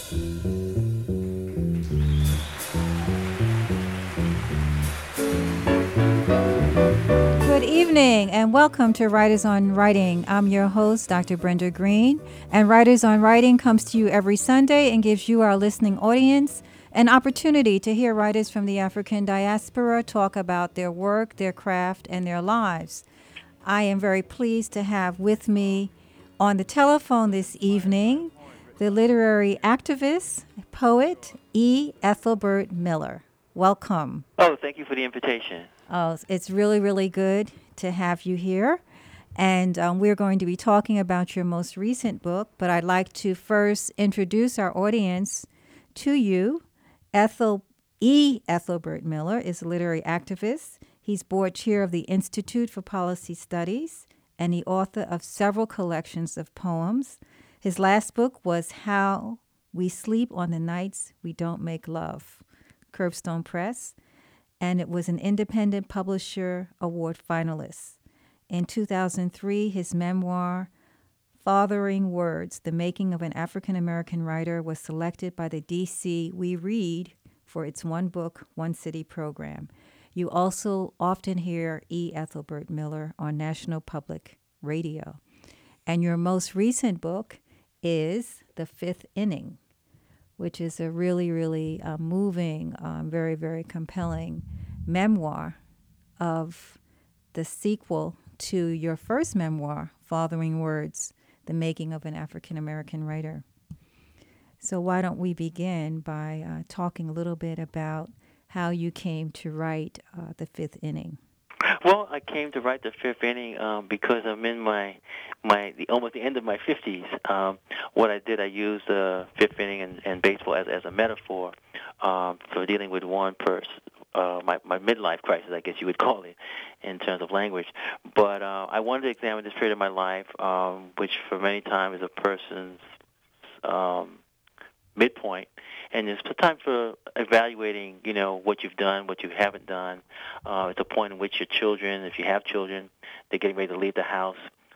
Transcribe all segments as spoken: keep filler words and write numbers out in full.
Good evening and welcome to Writers on Writing. I'm your host, Doctor Brenda Green, and Writers on Writing comes to you every Sunday and gives you, our listening audience, an opportunity to hear writers from the African diaspora talk about their work, their craft, and their lives. I am very pleased to have with me on the telephone this evening the literary activist, poet E. Ethelbert Miller. Welcome. Oh, thank you for the invitation. Oh, it's really, really good to have you here. And um, we're going to be talking about your most recent book, but I'd like to first introduce our audience to you. Ethel E. Ethelbert Miller is a literary activist. He's board chair of the Institute for Policy Studies and the author of several collections of poems. His last book was How We Sleep on the Nights We Don't Make Love, Curbstone Press, and it was an Independent Publisher Award finalist. In two thousand three, his memoir, Fathering Words, The Making of an African American Writer, was selected by the D C We Read for its One Book, One City program. You also often hear E. Ethelbert Miller on National Public Radio. And your most recent book is The Fifth Inning, which is a really, really uh, moving, um, very, very compelling memoir of the sequel to your first memoir, Fathering Words, The Making of an African American Writer. So why don't we begin by uh, talking a little bit about how you came to write uh, The Fifth Inning? Well, I came to write the fifth inning um, because I'm in my my the, almost the end of my fifties. Um, what I did, I used the fifth inning and, and baseball as as a metaphor um, for dealing with one person. Uh, my my midlife crisis, I guess you would call it, in terms of language. But uh, I wanted to examine this period of my life, um, which for many times is a person's um, midpoint, and it's a time for evaluating, you know, what you've done, what you haven't done. Uh, it's a point in which your children, if you have children, they're getting ready to leave the house,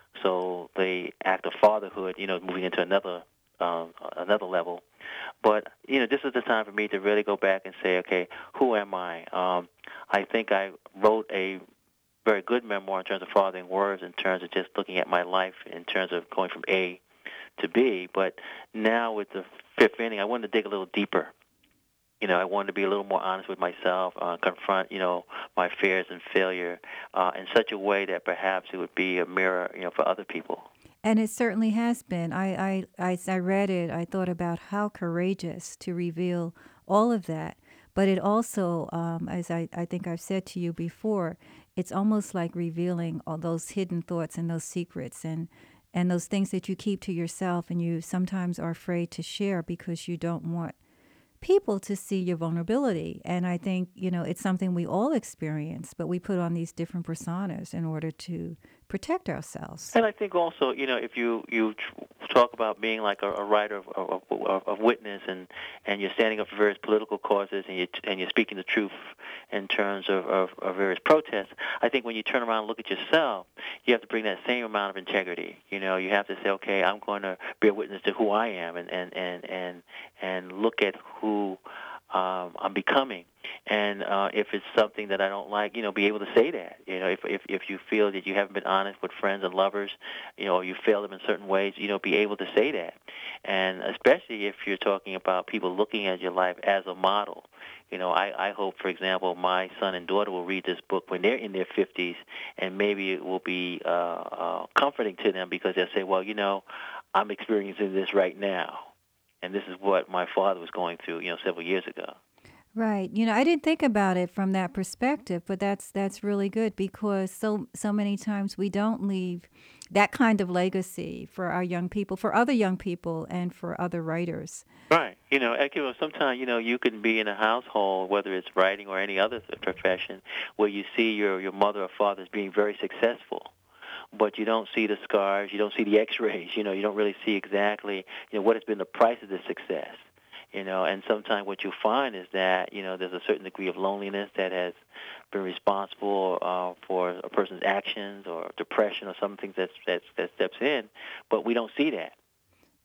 so they act of fatherhood, you know, moving into another um, another level. But you know, this is the time for me to really go back and say, okay, who am I? Um, I think I wrote a very good memoir in terms of fathering words, in terms of just looking at my life, in terms of going from A to be. But now with the fifth inning, I wanted to dig a little deeper. You know, I wanted to be a little more honest with myself, uh, confront, you know, my fears and failure uh, in such a way that perhaps it would be a mirror, you know, for other people. And it certainly has been. I, I, I, as I read it, I thought about how courageous to reveal all of that. But it also, um, as I, I think I've said to you before, it's almost like revealing all those hidden thoughts and those secrets and, and those things that you keep to yourself and you sometimes are afraid to share because you don't want people to see your vulnerability. And I think, you know, it's something we all experience, but we put on these different personas in order to protect ourselves. And I think also, you know, if you you tr- talk about being like a, a writer of, of, of, of witness, and, and you're standing up for various political causes, and you and you're speaking the truth in terms of, of, of various protests, I think when you turn around and look at yourself, you have to bring that same amount of integrity. You know, you have to say, okay, I'm going to bear witness to who I am, and and and and, and look at who um, I'm becoming. And uh, if it's something that I don't like, you know, be able to say that. You know, if, if if you feel that you haven't been honest with friends and lovers, you know, or you failed them in certain ways, you know, be able to say that. And especially if you're talking about people looking at your life as a model. You know, I, I hope, for example, my son and daughter will read this book when they're in their fifties, and maybe it will be uh, uh, comforting to them because they'll say, well, you know, I'm experiencing this right now. And this is what my father was going through, you know, several years ago. Right. You know, I didn't think about it from that perspective, but that's that's really good because so so many times we don't leave that kind of legacy for our young people, for other young people and for other writers. Right. You know, like, you know, sometimes, you know, you can be in a household, whether it's writing or any other profession, where you see your, your mother or father as being very successful, but you don't see the scars, you don't see the x-rays, you know, you don't really see exactly, you know, what has been the price of this success. You know, and sometimes what you find is that, you know, there's a certain degree of loneliness that has been responsible uh, for a person's actions or depression or some things that, that, that steps in, but we don't see that.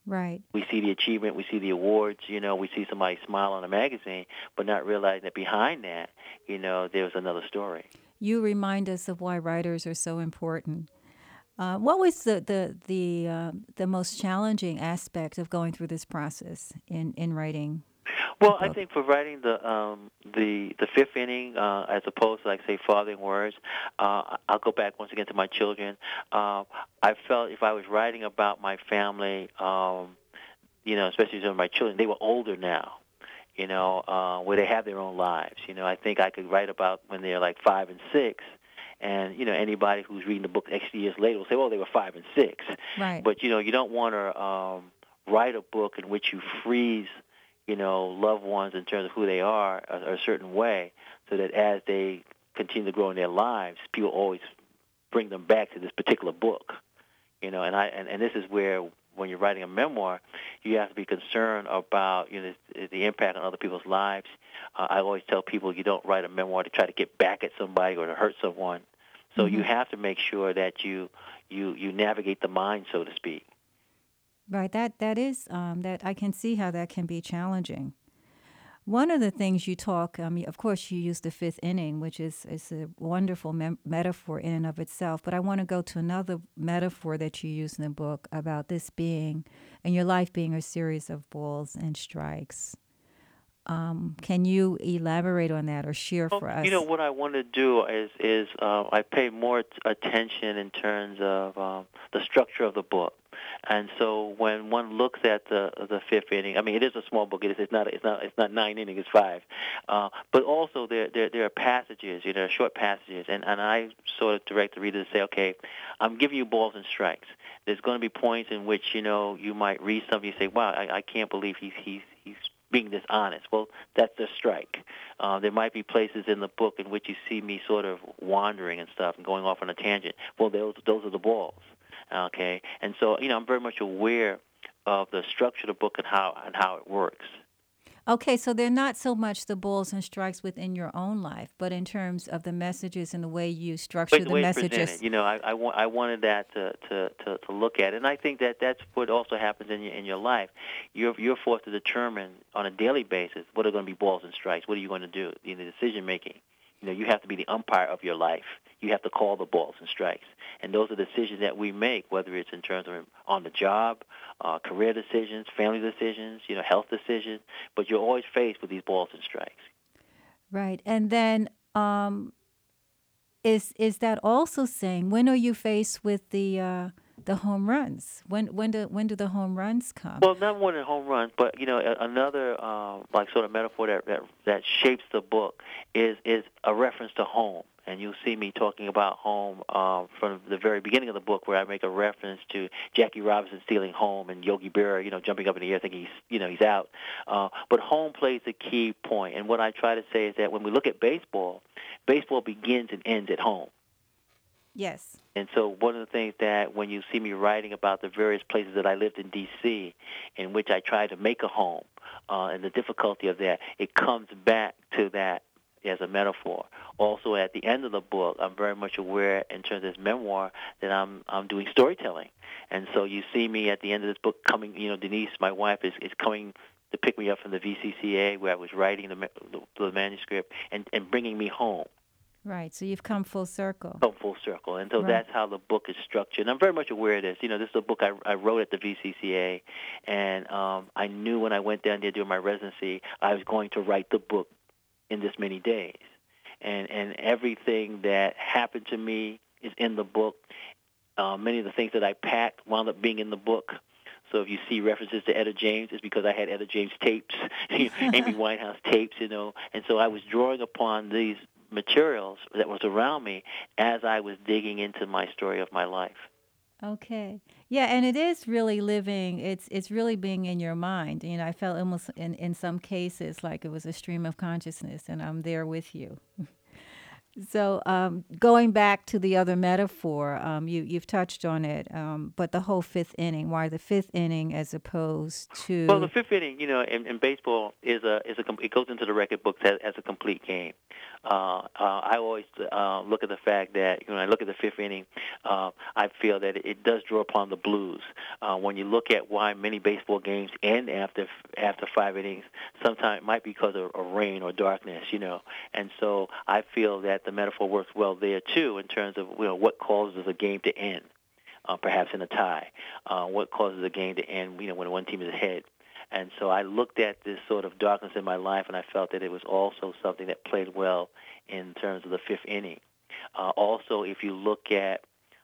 Right. We see the achievement, we see the awards, you know, we see somebody smile on a magazine, but not realizing that behind that, you know, there's another story. You remind us of why writers are so important. Uh, what was the the the uh, the most challenging aspect of going through this process in in writing the Well, I book? think for writing the um, the the fifth inning, uh, as opposed to like say fathering words, uh, I'll go back once again to my children. Uh, I felt if I was writing about my family, um, you know, especially some of my children, they were older now. You know, uh, where they have their own lives. You know, I think I could write about when they're like five and six, and you know, anybody who's reading the book X years later will say, "Well, they were five and six." Right. But you know, you don't want to um, write a book in which you freeze, you know, loved ones in terms of who they are a, a certain way, so that as they continue to grow in their lives, people always bring them back to this particular book. You know, and I and, and this is where when you're writing a memoir, you have to be concerned about you know the, the impact on other people's lives. Uh, I always tell people you don't write a memoir to try to get back at somebody or to hurt someone. So Hmm. you have to make sure that you you you navigate the mind, so to speak. Right. That that is um, that I can see how that can be challenging. One of the things you talk, I mean, of course, you use the fifth inning, which is is a wonderful mem- metaphor in and of itself. But I want to go to another metaphor that you use in the book about this being and your life being a series of balls and strikes. Um, can you elaborate on that or share Well, for you know us? what I want to do is is uh, I pay more t- attention in terms of um, the structure of the book, and so when one looks at the the fifth inning, I mean it is a small book. It is it's not it's not it's not nine innings. It's five, uh, but also there, there there are passages, you know, short passages, and and I sort of direct the reader to say, okay, I'm giving you balls and strikes. There's going to be points in which you know you might read something, you say, wow, I, I can't believe he's he's he's being dishonest. Well, that's a strike. Uh, there might be places in the book in which you see me sort of wandering and stuff and going off on a tangent. Well, those those are the balls, okay? And so, you know, I'm very much aware of the structure of the book and how and how it works. Okay, so they're not so much the balls and strikes within your own life, but in terms of the messages and the way you But structure the the way it's presented, messages. you know, I, I, wa- I wanted that to, to, to, to look at, and I think that that's what also happens in your in your life. You're you're forced to determine on a daily basis what are going to be balls and strikes. What are you going to do in the decision making? You know, you have to be the umpire of your life. You have to call the balls and strikes, and those are decisions that we make, whether it's in terms of on the job, uh, career decisions, family decisions, you know, health decisions. But you're always faced with these balls and strikes. Right. And then um, is is that also saying when are you faced with the uh, the home runs? When when do when do the home runs come? Well, not more than home runs, but you know, a- another uh, like sort of metaphor that, that that shapes the book is is a reference to home, and you'll see me talking about home uh, from the very beginning of the book, where I make a reference to Jackie Robinson stealing home and Yogi Berra, you know, jumping up in the air thinking he's you know he's out. Uh, but home plays a key point, and what I try to say is that when we look at baseball, baseball begins and ends at home. Yes. And so one of the things that when you see me writing about the various places that I lived in D C, in which I tried to make a home, uh, and the difficulty of that, it comes back to that as a metaphor. Also, at the end of the book, I'm very much aware in terms of this memoir that I'm I'm doing storytelling. And so you see me at the end of this book coming, you know, Denise, my wife, is, is coming to pick me up from the V C C A where I was writing the, the, the manuscript and, and bringing me home. Right. So you've come full circle. Come full circle, and so Right. that's how the book is structured. And I'm very much aware of this. You know, this is a book I, I wrote at the V C C A, and um, I knew when I went down there doing my residency, I was going to write the book in this many days, and and everything that happened to me is in the book. Uh, many of the things that I packed wound up being in the book. So if you see references to Etta James, it's because I had Etta James tapes, Amy Winehouse tapes, you know. And so I was drawing upon these materials that was around me as I was digging into my story of my life. Okay. Yeah, and it is really living. It's it's really being in your mind. You know, I felt almost in in some cases like it was a stream of consciousness, and I'm there with you. So, um, going back to the other metaphor, um, you you've touched on it, um, but the whole fifth inning. Why the fifth inning as opposed Well, the to? fifth inning, you know, in, in baseball is a is a com- it goes into the record books as, as a complete game. Uh, uh, I always uh, look at the fact that you know, when I look at the fifth inning, uh, I feel that it, it does draw upon the blues. Uh, when you look at why many baseball games end after after five innings, sometimes it might be because of, of rain or darkness, you know. And so I feel that the metaphor works well there too, in terms of you know what causes a game to end. Uh, perhaps in a tie, uh, what causes a game to end, you know, when one team is ahead. And so I looked at this sort of darkness in my life, and I felt that it was also something that played well in terms of the fifth inning. Uh, also, if you look at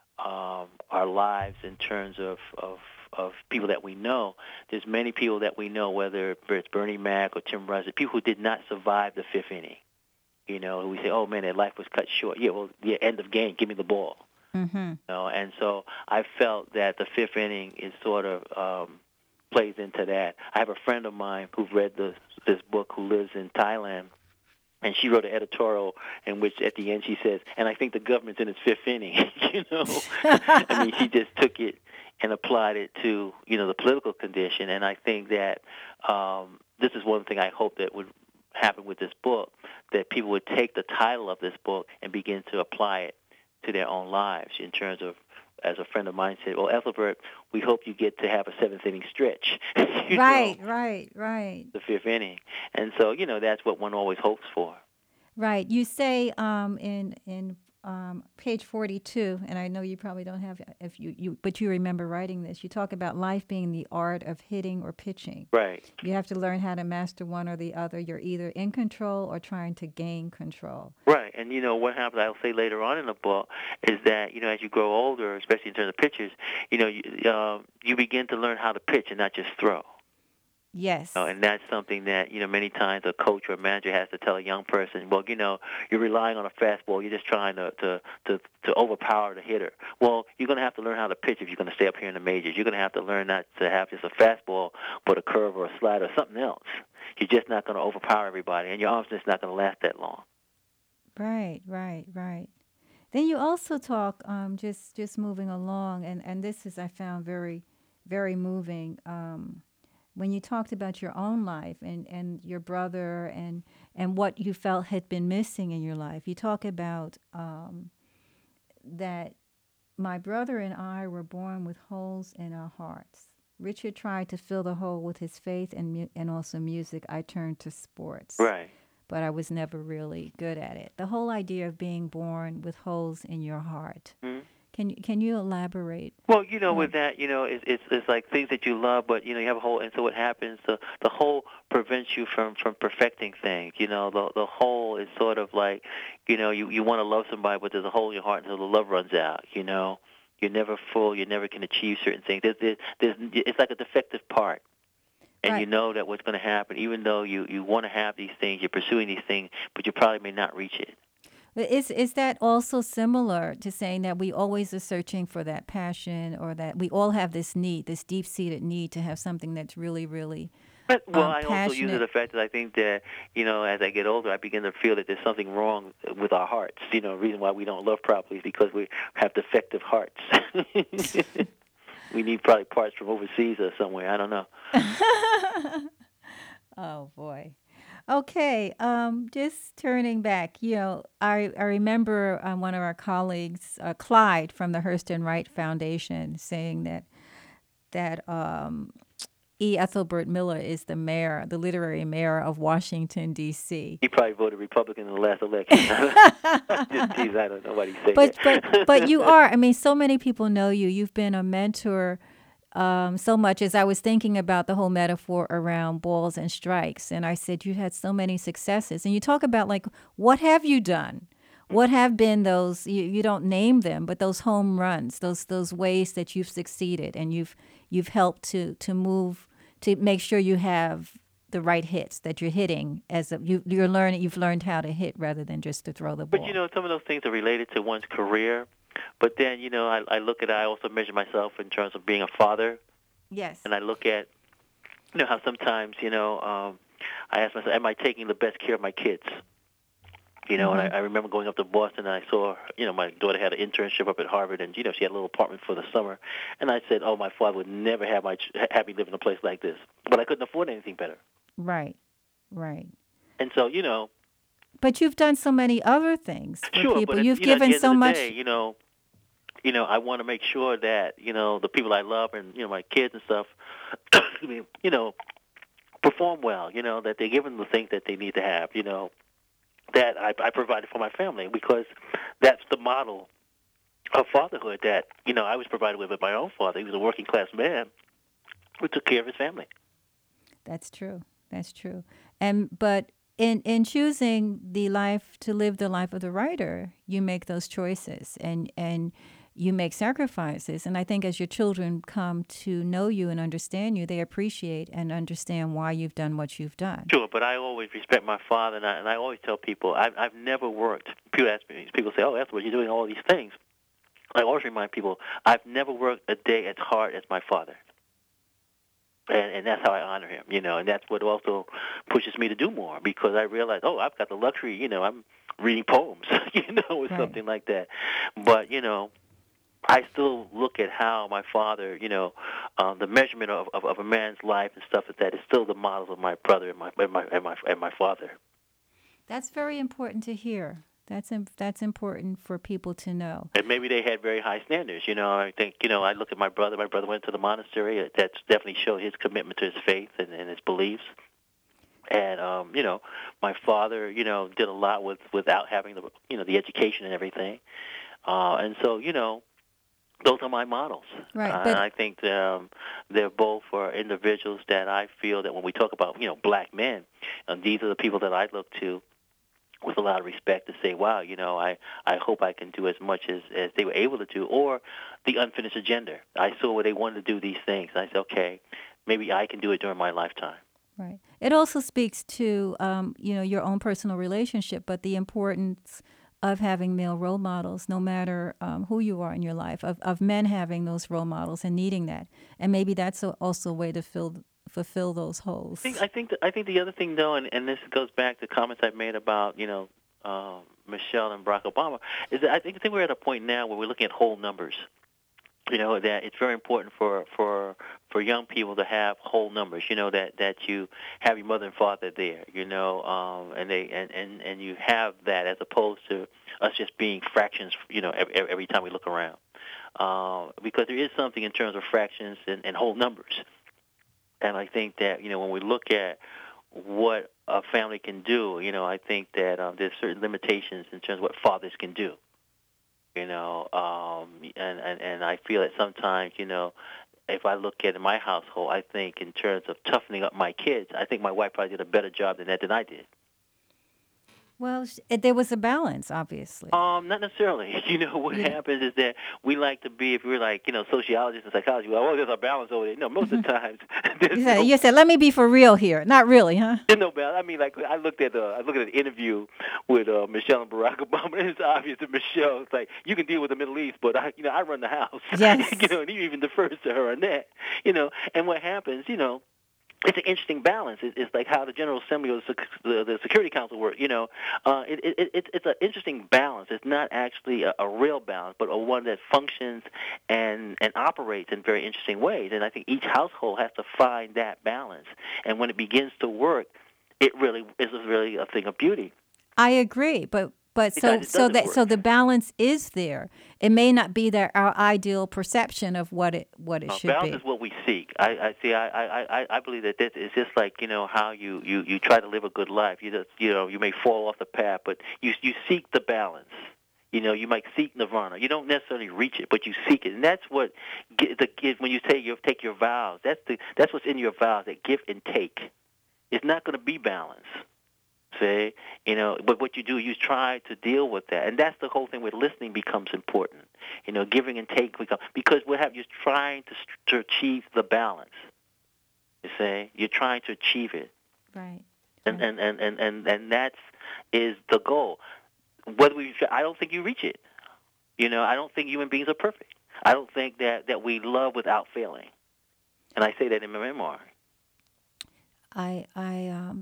um, our lives in terms of, of of people that we know, there's many people that we know, whether it's Bernie Mac or Tim Russell, people who did not survive the fifth inning. You know, we say, oh, man, their life was cut short. Yeah, well, yeah, end of game, give me the ball. Mm-hmm. You know, and so I felt that the fifth inning is sort of um, plays into that. I have a friend of mine who read this this book who lives in Thailand, and she wrote an editorial in which at the end she says, and I think the government's in its fifth inning. you know, I mean, she just took it and applied it to you know the political condition, and I think that um, this is one thing I hope that would happen with this book, that people would take the title of this book and begin to apply it to their own lives in terms of, as a friend of mine said, well, Ethelbert, we hope you get to have a seventh inning stretch, you Right, know, right, right, the fifth inning. And so, you know, that's what one always hopes for. right. You say um, in in um, page forty-two, and I know you probably don't have if you, you but you remember writing this. You talk about life being the art of hitting or pitching. Right. You have to learn how to master one or the other. You're either in control or trying to gain control. Right. And, you know, what happens, I'll say later on in the book, is that, you know, as you grow older, especially in terms of pitches, you know, you, uh, you begin to learn how to pitch and not just throw. Yes. You know, and that's something that, you know, many times a coach or a manager has to tell a young person, well, you know, you're relying on a fastball. You're just trying to, to, to, to overpower the hitter. Well, you're going to have to learn how to pitch if you're going to stay up here in the majors. You're going to have to learn not to have just a fastball, but a curve or a slider or something else. You're just not going to overpower everybody, and your arm's just not going to last that long. Right, right, right. Then you also talk, um, just just moving along, and and this is I found very, very moving. Um, when you talked about your own life and and your brother and and what you felt had been missing in your life, you talk about um, that my brother and I were born with holes in our hearts. Richard tried to fill the hole with his faith and mu- and also music. I turned to sports, Right. but I was never really good at it. The whole idea of being born with holes in your heart. Hmm. Can you can you elaborate? Well, you know, Uh, with that, you know, it's, it's it's like things that you love, but you know, you have a whole, and so what happens? The the whole prevents you from from perfecting things. You know, the the whole is sort of like, you know, you you want to love somebody, but there's a hole in your heart until the love runs out. You know, you're never full. You never can achieve certain things. There's there's, there's it's like a defective part. And you right. know that what's going to happen, even though you, you want to have these things, you're pursuing these things, but you probably may not reach it. But is is that also similar to saying that we always are searching for that passion or that we all have this need, this deep seated need to have something that's really, really But, well, um, I also use it passionate? the fact that I think that, you know, as I get older, I begin to feel that there's something wrong with our hearts. You know, the reason why we don't love properly is because we have defective hearts. We need probably parts from overseas or somewhere. I don't know. Oh boy. Okay, um, just turning back, you know, I, I remember um, one of our colleagues, uh, Clyde from the Hurston Wright Foundation, saying that that um, E. Ethelbert Miller is the mayor, the literary mayor of Washington, D C He probably voted Republican in the last election. Just tease. I don't know what he said But but but you that. are. I mean, so many people know you. You've been a mentor um, so much. As I was thinking about the whole metaphor around balls and strikes, and I said you had so many successes, and you talk about like what have you done? What have been those? You, you don't name them, but those home runs, those those ways that you've succeeded, and you've you've helped to to move to make sure you have the right hits that you're hitting as a, you you're learning you've learned how to hit rather than just to throw the But you ball. know, some of those things are related to one's career. But then, you know, I, I look at, I also measure myself in terms of being a father, Yes. and I look at, you know, how sometimes, you know, um, I ask myself, am I taking the best care of my kids? You know, and I, Mm-hmm. I remember going up to Boston, and I saw, you know, my daughter had an internship up at Harvard, and you know, she had a little apartment for the summer, and I said, oh, my father would never have my ch- have me live in a place like this, but I couldn't afford anything better. Right. Right. And so, you know, But you've done so many other things for sure, but people. at, You've you know, at given the end of so the much. day, you know, you know, I want to make sure that you know the people I love and you know my kids and stuff, you know, perform well. You know, that they're given the things that they need to have. You know, that I, I provided for my family because that's the model of fatherhood that you know I was provided with by my own father. He was a working class man who took care of his family. That's true. That's true. And but in in choosing the life to live the life of the writer, you make those choices and and you make sacrifices. And I think as your children come to know you and understand you, they appreciate and understand why you've done what you've done. Sure, but I always respect my father, and I, and I always tell people I've, I've never worked. People ask me, people say, "Oh, afterwards you're doing all these things." I always remind people I've never worked a day as hard as my father. And, and that's how I honor him, you know, and that's what also pushes me to do more because I realize, oh, I've got the luxury, you know, I'm reading poems, you know, or Right. something like that. But, you know, I still look at how my father, you know, um, the measurement of, of, of a man's life and stuff like that is still the models of my brother and my and my and my, and my father. That's very important to hear. That's im- that's important for people to know. And maybe they had very high standards. You know, I think, you know, I look at my brother. My brother went to the monastery. That's definitely showed his commitment to his faith and, and his beliefs. And um, you know, my father, you know, did a lot with without having the, you know, the education and everything. Uh, and so, you know, those are my models. Uh, Right. and But I think um, they're both for individuals that I feel that when we talk about, you know, black men, and these are the people that I look to with a lot of respect to say, wow, you know, I, I hope I can do as much as, as they were able to do, or the unfinished agenda. I saw where they wanted to do these things. And I said, okay, maybe I can do it during my lifetime. right. It also speaks to um, you know, your own personal relationship, but the importance of having male role models, no matter um, who you are in your life, of, of men having those role models and needing that, and maybe that's a, also a way to fill fulfill those I think holes. I think the, I think the other thing though, and, and this goes back to comments I've made about you know um, Michelle and Barack Obama, is that I think I think we're at a point now where we're looking at whole numbers. You know that it's very important for for for young people to have whole numbers. You know that that you have your mother and father there. You know, um, and they and, and and you have that as opposed to us just being fractions. You know, every, every time we look around, uh, because there is something in terms of fractions and, and whole numbers. And I think that you know when we look at what a family can do, you know, I think that um, there's certain limitations in terms of what fathers can do. You know, um, and, and and I feel that sometimes, you know, if I look at in my household, I think in terms of toughening up my kids, I think my wife probably did a better job than that than I did. Well, sh- it- there was a balance, obviously. Um, not necessarily. You know, what You know, happens is that we like to be, if we're like, you know, sociologists and psychologists, well, oh, there's a balance over there. No, most of the times there's you said no you said, "Let me be for real here." Not really, huh? there's no balance. I mean, like I looked at uh, I looked at an interview with uh, Michelle and Barack Obama, and it's obvious that Michelle is like, you can deal with the Middle East, but I, you know, I run the house. You Yes. know, and he even defers to her on that. You know, and what happens, you know, it's an interesting balance. It, it's like how the General Assembly or the, the, the Security Council work. You know, uh, it, it, it, it's an interesting balance. It's not actually a, a real balance, but a one that functions and and operates in very interesting ways. And I think each household has to find that balance. And when it begins to work, it really is really a thing of beauty. I agree, but but so Besides, it so doesn't that so work. the balance is there. It may not be that our ideal perception of what it what it Uh, should balance is be. what we seek. I, I see. I, I, I I believe that this is just like you know how you, you, you try to live a good life. You just you know you may fall off the path, but you you seek the balance. You know, you might seek nirvana. You don't necessarily reach it, but you seek it, and that's what gi- the give when you say you take your vows. That's the that's what's in your vows. That give and take. It's not going to be balance. See, you know, but what you do, you try to deal with that, and that's the whole thing where listening becomes important. You know, giving and taking become because what have you're trying to to achieve the balance. You see, you're trying to achieve it, Right. and Right. and and and and, and that's is the goal. Whether we, I don't think you reach it. You know, I don't think human beings are perfect. I don't think that that we love without failing, and I say that in my memoir. I I um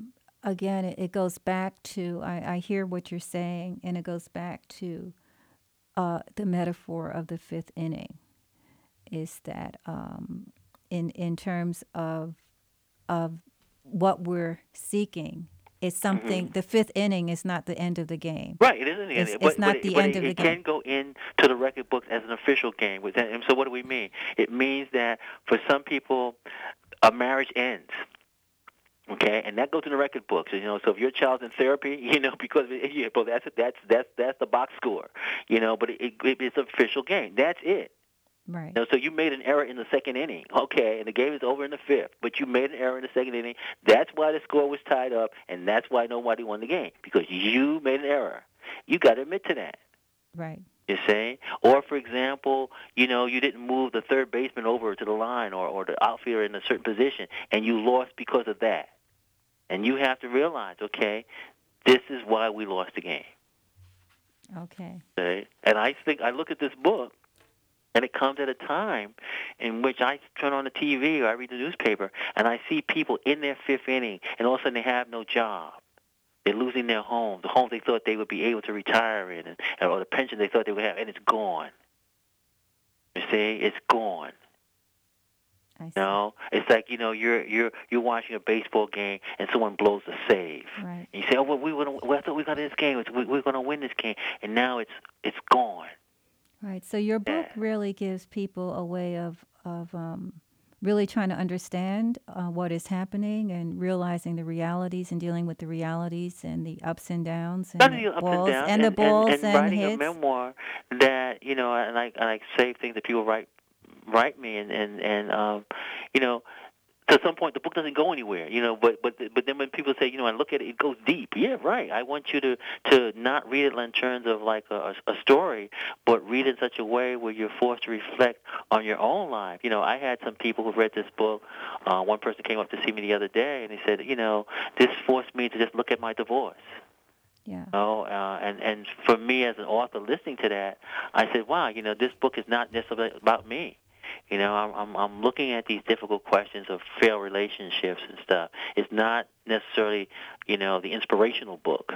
again, it, it goes back to, I, I hear what you're saying, and it goes back to uh, the metaphor of the fifth inning is that um, in, in terms of, of what we're seeking, it's Hmm. something, the fifth inning is not the end of the game. Right, it isn't, It's, any, it's but but not it, the but end it, of the it game. can go into the record books as an official game. With that, and so what do we mean? It means that for some people, a marriage ends. Okay, and that goes in the record books. You know, so if your child's in therapy, you know, because yeah, well, that's that's that's that's the box score. You know, but it, it, it's an official game. That's it. Right, You know, so you made an error in the second inning, okay, and the game is over in the fifth, but you made an error in the second inning. That's why the score was tied up, and that's why nobody won the game, because you made an error. You got to admit to that. right, You see? Or, for example, you know, you didn't move the third baseman over to the line or, or the outfielder in a certain position, and you lost because of that. And you have to realize, okay, this is why we lost the game. okay. Okay? And I think I look at this book, and it comes at a time in which I turn on the T V or I read the newspaper, and I see people in their fifth inning, and all of a sudden they have no job. They're losing their homes, the homes they thought they would be able to retire in, and, or the pension they thought they would have, and it's gone. You see, it's gone. I You see. know, it's like, you know, you're you're you're watching a baseball game and someone blows the save, Right. and you say, oh, well, we were gonna, well, I thought we got this game, we we're going to win this game, and now it's it's gone. Right. So your Yeah. book really gives people a way of of um, really trying to understand uh, what is happening and realizing the realities and dealing with the realities and the ups and downs and Not the the ups and balls downs, and the and, and, balls and and writing a hits. memoir that, you know, and I and I say things that people write write me, and and and um, you know, to some point the book doesn't go anywhere, you know. But but but then when people say, you know, I look at it, it goes deep. Yeah, right. I want you to to not read it in terms of like a, a story, but read it in such a way where you're forced to reflect on your own life. You know, I had some people who read this book. Uh, one person came up to see me the other day, and he said, you know, this forced me to just look at my divorce. Yeah. You know, uh, and and for me as an author listening to that, I said, wow, you know, this book is not just about about me. You know, I'm I'm I'm looking at these difficult questions of failed relationships and stuff. It's not necessarily, you know, the inspirational book,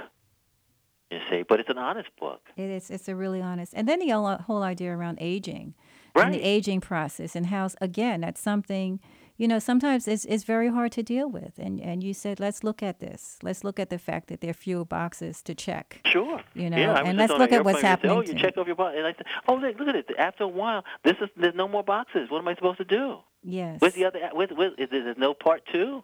you see, but it's an honest book. It is. It's a really honest. And then the whole whole idea around aging and the Right. aging process and how, again, that's something, you know, sometimes it's, it's very hard to deal with. And, and you said, let's look at this. Let's look at the fact that there are fewer boxes to check, Sure. you Yeah, know, I was and just let's on an look at what's airplane and they said, "Oh, happening you to, checked off your box," and I said, "Oh, look, look at it. After a while, this is there's no more boxes. What am I supposed to do? Where's yes, the other? Where's, where's, is there no part two?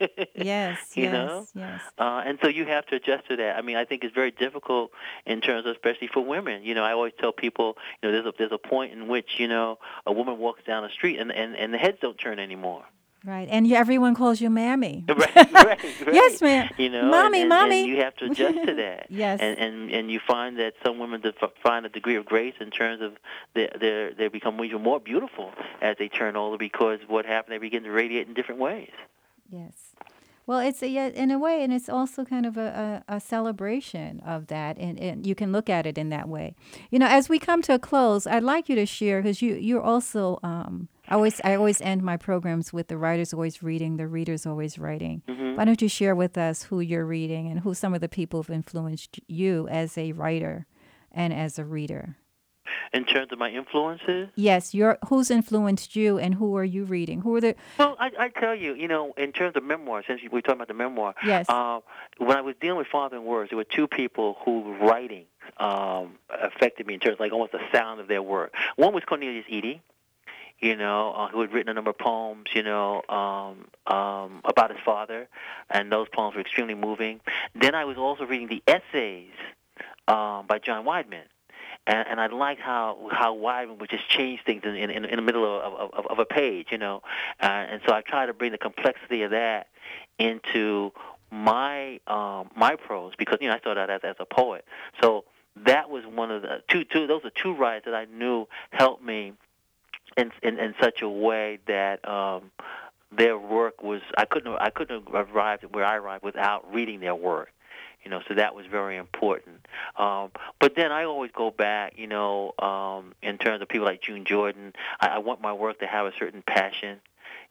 yes, you know, yes, yes, uh, and so you have to adjust to that. I mean, I think it's very difficult in terms of, especially for women. You know, I always tell people, you know, there's a there's a point in which, you know, a woman walks down the street and and, and the heads don't turn anymore. right. And you, everyone calls you mammy. Right, right, right. Yes, ma'am. You know, and, Mommy, and, and mommy. you have to adjust to that. Yes, And, and and you find that some women def- find a degree of grace in terms of they they they become even more beautiful as they turn older, because what happened, they begin to radiate in different ways. yes. Well, it's a, yeah, in a way, and it's also kind of a, a, a celebration of that, and, and you can look at it in that way. You know, as we come to a close, I'd like you to share, because you you're also um, I always I always end my programs with the writer's always reading, the reader's always writing. Hmm. Why don't you share with us who you're reading and who some of the people have influenced you as a writer and as a reader? In terms of my influences, Yes, your who's influenced you, and who are you reading? Who are the well, I, I tell you, you know, in terms of memoir, since we're talking about the memoir, yes, uh, when I was dealing with Father and Words, there were two people who writing um, affected me in terms of like almost the sound of their work. One was Cornelius Eady, you know, uh, who had written a number of poems, you know, um, um, about his father, and those poems were extremely moving. Then I was also reading the essays um, by John Weidman. And, and I liked how how Weidman would just change things in in, in the middle of, of, of a page, you know. Uh, and so I try to bring the complexity of that into my um, my prose, because you know I started out as, as a poet. So that was one of the two two. Those are two writers that I knew helped me in in, in such a way that um, their work was I couldn't I couldn't have arrived at where I arrived without reading their work. You know, so that was very important. Um, but then I always go back, you know, um, in terms of people like June Jordan. I, I want my work to have a certain passion.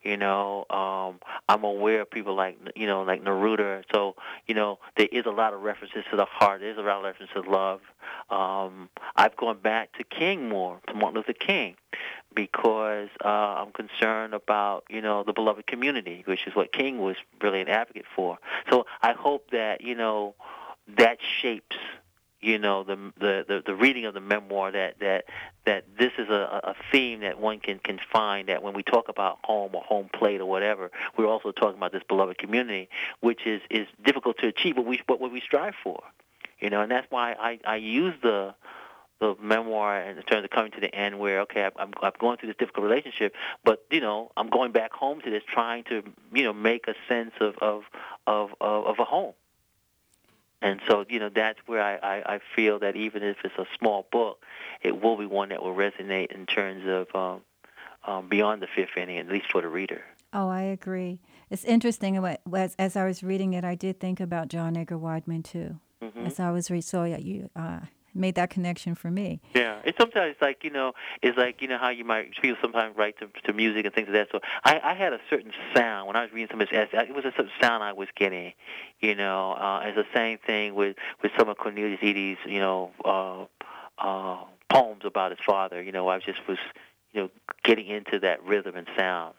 You know, um, I'm aware of people like, you know, like Neruda. So, you know, there is a lot of references to the heart. There's a lot of references to love. Um, I've gone back to King more, to Martin Luther King, because uh, I'm concerned about, you know, the beloved community, which is what King was really an advocate for. So I hope that, you know, that shapes, you know, the the the, the reading of the memoir, that that that this is a, a theme that one can can find, that when we talk about home or home plate or whatever, we're also talking about this beloved community, which is is difficult to achieve, but we but what we strive for, you know, and that's why I I use the the memoir in terms of coming to the end, where okay, I'm I'm going through this difficult relationship, but you know, I'm going back home to this, trying to, you know, make a sense of of of of, of a home. And so, you know, that's where I, I, I feel that even if it's a small book, it will be one that will resonate in terms of um, um, beyond the fifth inning, at least for the reader. Oh, I agree. It's interesting. As, as I was reading it, I did think about John Edgar Wideman, too. Mm-hmm. As I was reading, so yeah, you uh, made that connection for me. Yeah, it's sometimes like, you know, it's like, you know, how you might people sometimes write to, to music and things like that. So I, I had a certain sound when I was reading some of his essays. It was a certain sound I was getting, you know. Uh, it's the same thing with, with some of Cornelius Eady's, you know, uh, uh, poems about his father. You know, I just was, you know, getting into that rhythm and sound.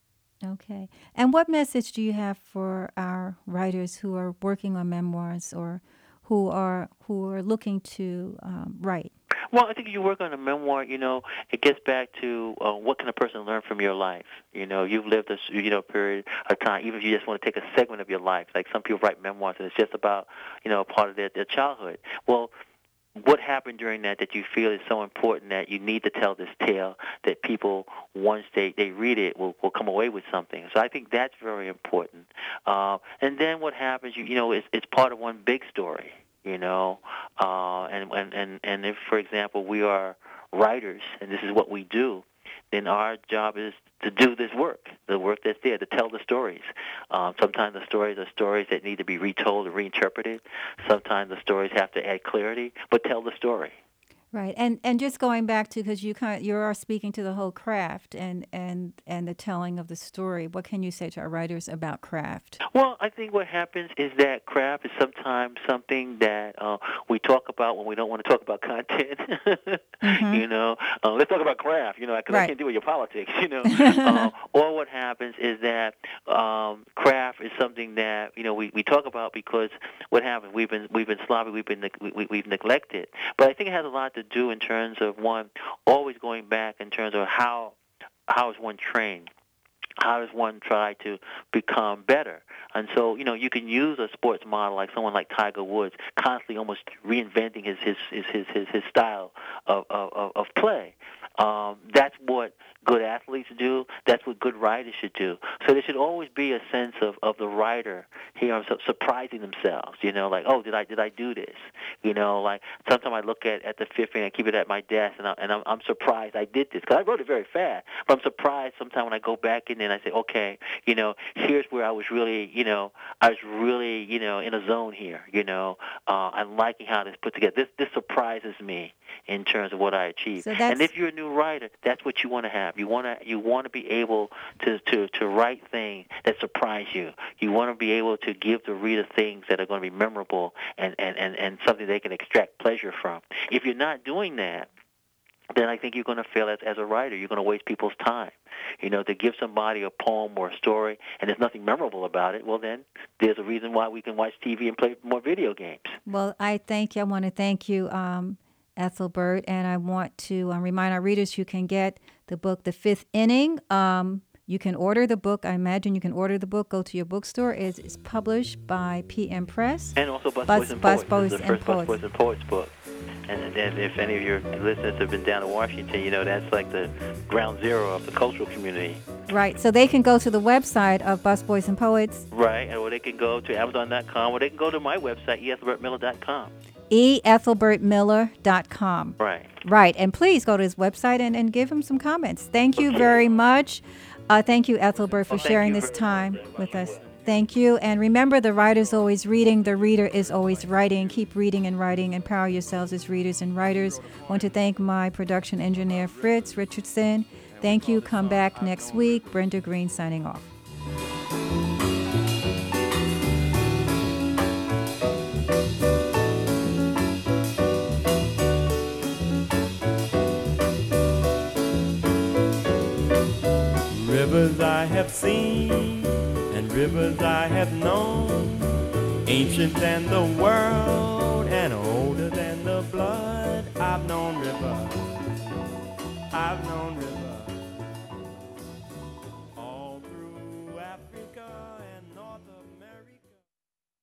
Okay. And what message do you have for our writers who are working on memoirs, or who are who are looking to um, write? Well, I think if you work on a memoir, you know, it gets back to uh, what can a person learn from your life. You know, you've lived a you know period of time. Even if you just want to take a segment of your life, like some people write memoirs and it's just about, you know, a part of their, their childhood. Well, what happened during that that you feel is so important that you need to tell this tale, that people, once they, they read it, will, will come away with something. So I think that's very important. Uh, and then what happens, you, you know, it's, it's part of one big story, you know. Uh, and, and, and, and if, for example, we are writers and this is what we do, then our job is to do this work, the work that's there, to tell the stories. Um, sometimes the stories are stories that need to be retold and reinterpreted. Sometimes the stories have to add clarity, but tell the story. Right, and and just going back to, because you kind of, you are speaking to the whole craft and and and the telling of the story. What can you say to our writers about craft? Well, I think what happens is that craft is sometimes something that uh, we talk about when we don't want to talk about content. Mm-hmm. You know, uh, let's talk about craft. You know, because Right. I can't deal with your politics. You know, uh, or what happens is that um, craft is something that, you know, we, we talk about because what happens, we've been we've been sloppy, we've been we, we've neglected. But I think it has a lot to do in terms of, one, always going back in terms of how how is one trained. How does one try to become better? And so, you know, you can use a sports model like someone like Tiger Woods, constantly almost reinventing his his his his, his, his style of, of, of play. Um, that's what good athletes do. That's what good writers should do. So there should always be a sense of, of the writer here surprising themselves. You know, like, oh, did I did I do this? You know, like sometimes I look at, at the fifth inning, I keep it at my desk, and, I, and I'm, I'm surprised I did this because I wrote it very fast. But I'm surprised sometimes when I go back in and I say, okay, you know, here's where I was really, you know, I was really, you know, in a zone here. You know, uh, I'm liking how this put together. This this surprises me in terms of what I achieved. So and if you're a new writer, that's what you want to have. You want to you want to be able to, to, to write things that surprise you. You want to be able to give the reader things that are going to be memorable and, and, and, and something they can extract pleasure from. If you're not doing that, then I think you're going to fail as, as a writer. You're going to waste people's time. You know, to give somebody a poem or a story and there's nothing memorable about it, well, then there's a reason why we can watch T V and play more video games. Well, I thank you. I want to thank you, um, Ethelbert, and I want to uh, remind our readers you can get the book, The Fifth Inning. Um, you can order the book. I imagine you can order the book. Go to your bookstore. It's, it's published by P M Press. And also Bus, Bus Boys and Bus Poets. Boys This is the and first Poets. Bus Boys and Poets book. And then if any of your listeners have been down to Washington, you know, that's like the ground zero of the cultural community. Right. So they can go to the website of Bus Boys and Poets. Right. Or they can go to Amazon dot com, or they can go to my website, e ethelbert miller dot com. e ethelbert miller dot com. Right. Right. And please go to his website and, and give him some comments. Thank you Okay. very much. Uh, thank you, Ethelbert, for Well, thank sharing you this very time much. with us. Thank you. And remember, the writer's always reading. The reader is always writing. Keep reading and writing. Empower yourselves as readers and writers. I want to thank my production engineer, Fritz Richardson. Thank you. Come back next week. Brenda Green signing off. Rivers I have seen and rivers I have known, ancient than the world